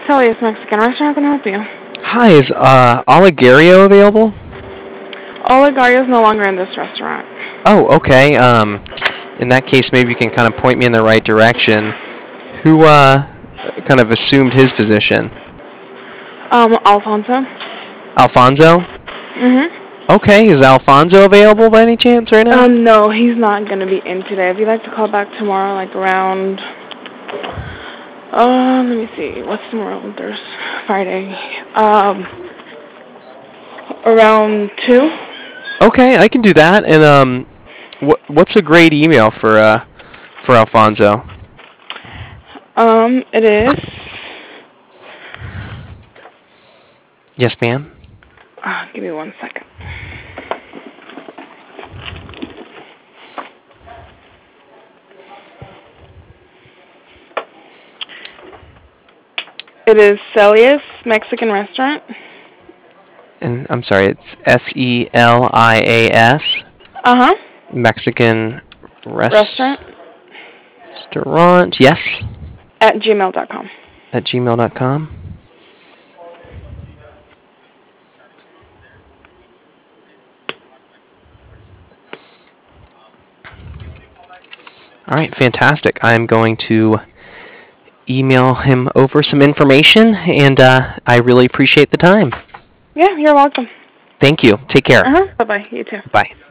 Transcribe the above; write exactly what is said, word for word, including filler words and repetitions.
Celia's Mexican Restaurant. How can I help you? Hi, is uh, Oligario available? Oligario's no longer in this restaurant. Oh, okay. Um, in that case, maybe you can kind of point me in the right direction. Who uh, kind of assumed his position? Um, Alfonso? Alfonso? Mm-hmm. Okay, is Alfonso available by any chance right now? Um, no, he's not going to be in today. If you'd like to call back tomorrow, like around... Uh, let me see. What's tomorrow? Thursday, Friday. Um, around two? Okay, I can do that. And um, wh- what's a great email for uh, for Alfonso? Um, it is... Yes, ma'am. Uh, give me one second. It is Celia's Mexican Restaurant. And I'm sorry, it's S E L I A S. Uh-huh. Mexican res- Restaurant. Restaurant. Yes. At gmail dot com. At gmail dot com. All right, fantastic. I'm going to email him over some information, and uh, I really appreciate the time. Yeah, you're welcome. Thank you. Take care. Uh-huh. Bye-bye. You too. Bye.